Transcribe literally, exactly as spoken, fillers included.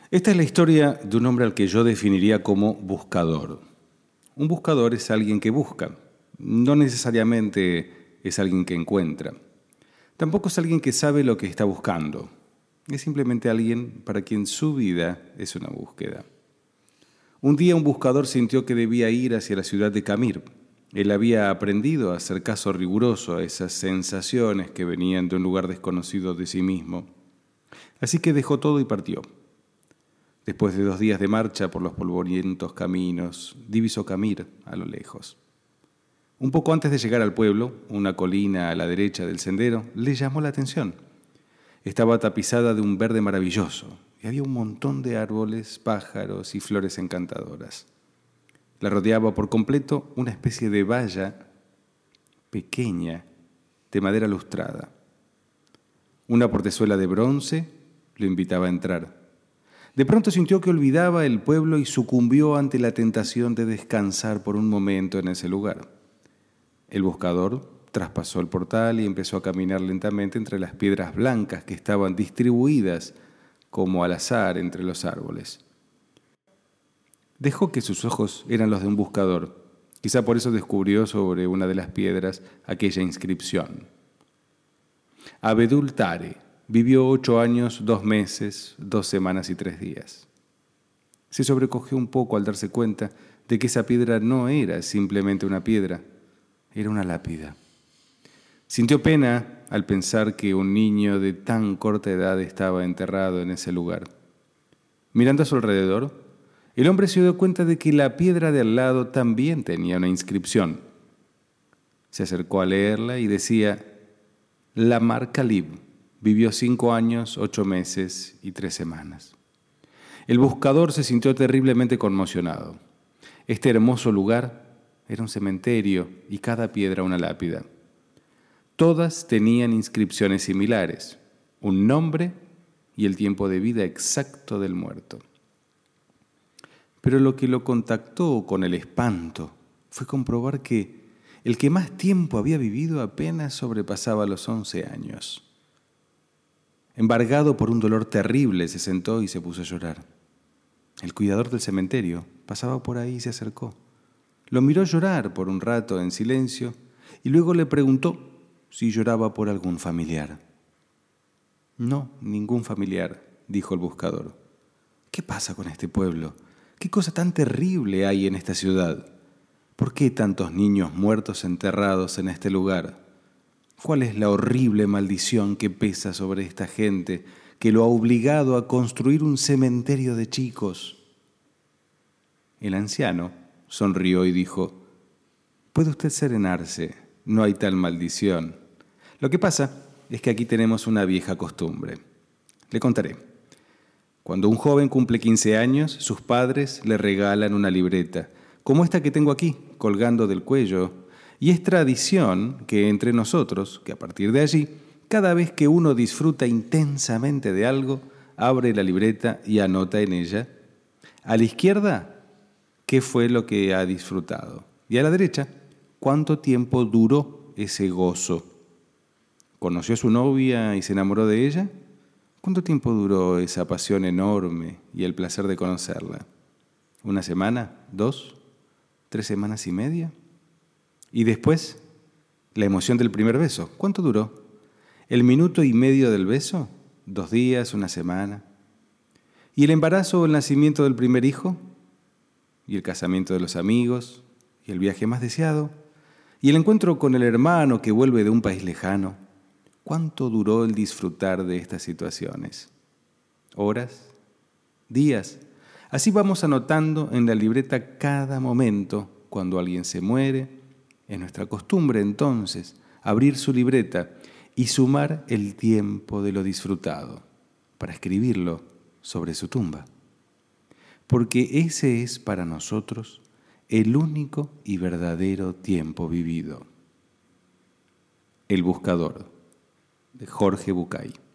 Esta es la historia de un hombre al que yo definiría como buscador. Un buscador es alguien que busca, no necesariamente es alguien que encuentra. Tampoco es alguien que sabe lo que está buscando. Es simplemente alguien para quien su vida es una búsqueda. Un día un buscador sintió que debía ir hacia la ciudad de Camir. Él había aprendido a hacer caso riguroso a esas sensaciones que venían de un lugar desconocido de sí mismo. Así que dejó todo y partió. Después de dos días de marcha por los polvorientos caminos, divisó Camir a lo lejos. Un poco antes de llegar al pueblo, una colina a la derecha del sendero le llamó la atención. Estaba tapizada de un verde maravilloso y había un montón de árboles, pájaros y flores encantadoras. La rodeaba por completo una especie de valla pequeña de madera lustrada. Una portezuela de bronce lo invitaba a entrar. De pronto sintió que olvidaba el pueblo y sucumbió ante la tentación de descansar por un momento en ese lugar. El buscador traspasó el portal y empezó a caminar lentamente entre las piedras blancas que estaban distribuidas como al azar entre los árboles. Dejó que sus ojos eran los de un buscador. Quizá por eso descubrió sobre una de las piedras aquella inscripción. Abedul Tare vivió ocho años, dos meses, dos semanas y tres días. Se sobrecogió un poco al darse cuenta de que esa piedra no era simplemente una piedra, era una lápida. Sintió pena al pensar que un niño de tan corta edad estaba enterrado en ese lugar. Mirando a su alrededor, el hombre se dio cuenta de que la piedra de al lado también tenía una inscripción. Se acercó a leerla y decía: Lamar Khalib vivió cinco años, ocho meses y tres semanas. El buscador se sintió terriblemente conmocionado. Este hermoso lugar era un cementerio y cada piedra una lápida. Todas tenían inscripciones similares, un nombre y el tiempo de vida exacto del muerto. Pero lo que lo contactó con el espanto fue comprobar que el que más tiempo había vivido apenas sobrepasaba los once años. Embargado por un dolor terrible, se sentó y se puso a llorar. El cuidador del cementerio pasaba por ahí y se acercó. Lo miró llorar por un rato en silencio y luego le preguntó si lloraba por algún familiar. No, ningún familiar, dijo el buscador. ¿Qué pasa con este pueblo? ¿Qué cosa tan terrible hay en esta ciudad? ¿Por qué tantos niños muertos enterrados en este lugar? ¿Cuál es la horrible maldición que pesa sobre esta gente que lo ha obligado a construir un cementerio de chicos? El anciano sonrió y dijo: «Puede usted serenarse, no hay tal maldición. Lo que pasa es que aquí tenemos una vieja costumbre. Le contaré. Cuando un joven cumple quince años, sus padres le regalan una libreta, como esta que tengo aquí, colgando del cuello, y es tradición que entre nosotros, que a partir de allí, cada vez que uno disfruta intensamente de algo, abre la libreta y anota en ella, a la izquierda, qué fue lo que ha disfrutado, y a la derecha, cuánto tiempo duró ese gozo. ¿Conoció a su novia y se enamoró de ella? ¿Cuánto tiempo duró esa pasión enorme y el placer de conocerla? ¿Una semana? ¿Dos? ¿Tres semanas y media? Y después, la emoción del primer beso. ¿Cuánto duró? ¿El minuto y medio del beso? ¿Dos días? ¿Una semana? ¿Y el embarazo o el nacimiento del primer hijo? ¿Y el casamiento de los amigos? ¿Y el viaje más deseado? ¿Y el encuentro con el hermano que vuelve de un país lejano? ¿Cuánto duró el disfrutar de estas situaciones? ¿Horas? ¿Días? Así vamos anotando en la libreta cada momento. Cuando alguien se muere, es nuestra costumbre entonces abrir su libreta y sumar el tiempo de lo disfrutado para escribirlo sobre su tumba. Porque ese es para nosotros el único y verdadero tiempo vivido. El buscador, de Jorge Bucay.